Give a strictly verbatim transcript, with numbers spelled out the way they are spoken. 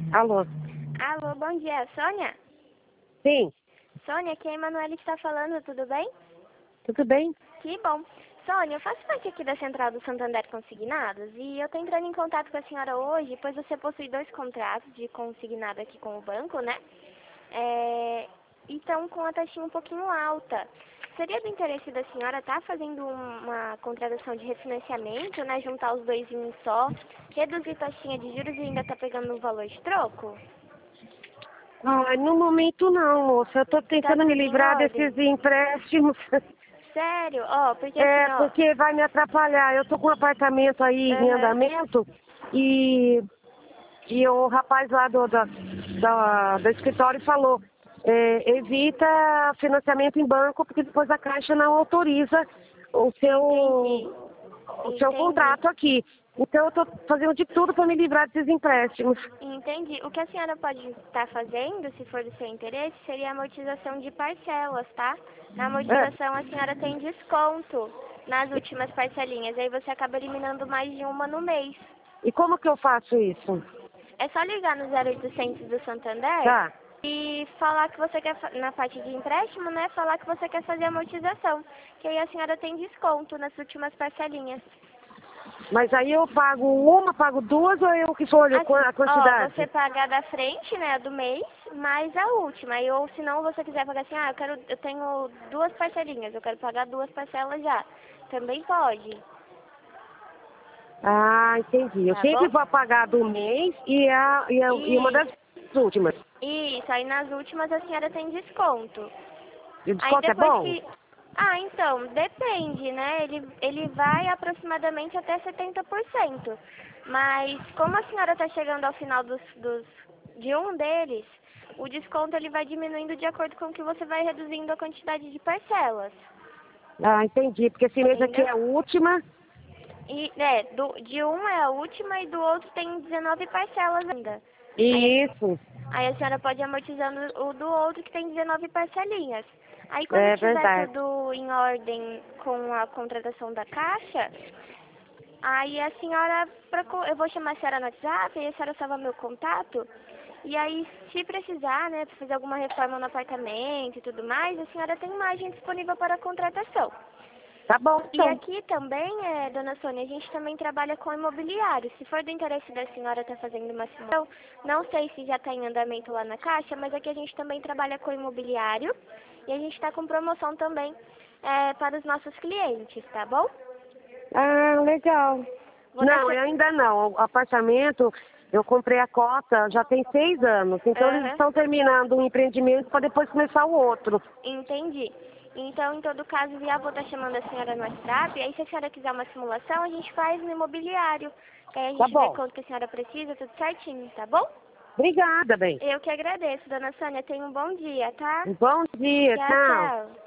Alô? Alô, bom dia, Sônia? Sim, Sônia, aqui é a Emanuele que está falando, tudo bem? tudo bem? Que bom. Sônia, eu faço parte aqui da Central do Santander Consignados e eu estou entrando em contato com a senhora hoje, pois você possui dois contratos de consignado aqui com o banco, né? É, então, com a taxinha um pouquinho alta. Seria do interesse da senhora estar fazendo um- uma contratação de refinanciamento, né? Juntar os dois em um só, reduzir taxinha de juros e ainda tá pegando um valor de troco? Ai, no momento não, moça. Eu tô Tá tentando me tudo em livrar ordem? desses empréstimos. Sério? Ó, porque assim, É, ó... porque vai me atrapalhar. Eu tô com um apartamento aí em Aham. andamento e, e o rapaz lá do, da, da, do escritório falou, é, evita financiamento em banco, porque depois a Caixa não autoriza o seu, Entendi. o seu Entendi. contrato aqui. Então eu tô fazendo de tudo para me livrar desses empréstimos. Entendi. O que a senhora pode estar fazendo, se for do seu interesse, seria a amortização de parcelas, tá? Na É, amortização a senhora tem desconto nas últimas parcelinhas. Aí você acaba eliminando mais de uma no mês. e como que eu faço isso? É só ligar no zero oitocentos do Santander Tá. e falar que você quer, fa- na parte de empréstimo, né? Falar que você quer fazer amortização. Que aí a senhora tem desconto nas últimas parcelinhas. Mas aí eu pago uma, pago duas ou eu que escolho Assim, a ó, você quantidade? paga da frente, né, a do mês, mais a última. Aí, ou se não, você quiser pagar assim, ah, eu quero, eu tenho duas parcelinhas, eu quero pagar duas parcelas já. Também pode, Ah, entendi. Eu tá sempre bom? vou pagar do mês e, a, e, a, e uma das Isso, últimas. isso. Aí nas últimas a senhora tem desconto. E o Aí desconto é depois bom? que... Ah, então, depende, né? Ele, ele vai aproximadamente até setenta por cento. Mas como a senhora está chegando ao final dos, dos, de um deles, o desconto ele vai diminuindo de acordo com que você vai reduzindo a quantidade de parcelas. Ah, entendi. Porque esse mês aqui Entendeu? é a última. E, é, do, de um é a última e do outro tem dezenove parcelas ainda. Aí a Isso, Aí a senhora pode ir amortizando o do outro que tem dezenove parcelinhas. Aí quando é tiver verdade. tudo em ordem com a contratação da caixa, aí a senhora, procu- eu vou chamar a senhora no WhatsApp, aí a senhora salva meu contato. E aí, se precisar, né, para fazer alguma reforma no apartamento e tudo mais, a senhora tem imagem disponível para contratação. Tá bom, E então. aqui também, é, dona Sônia, a gente também trabalha com imobiliário. Se for do interesse da senhora estar fazendo uma simulação, não sei se já está em andamento lá na Caixa, mas aqui a gente também trabalha com imobiliário e a gente está com promoção também é, para os nossos clientes, tá bom? Ah, legal. Vou estar... Não, eu ainda não. O apartamento, eu comprei a cota já tem seis anos. Então eles Aham, estão terminando um empreendimento para depois começar o outro. entendi. Então, em todo caso, já vou estar chamando a senhora no WhatsApp. Aí, se a senhora quiser uma simulação, a gente faz no imobiliário. Que aí a Tá gente vê bom. quanto que a senhora precisa, tudo certinho, tá bom? Obrigada, bem. Eu que agradeço, dona Sônia. Tenha um bom dia, tá? Bom dia, Tchau, tchau. tchau.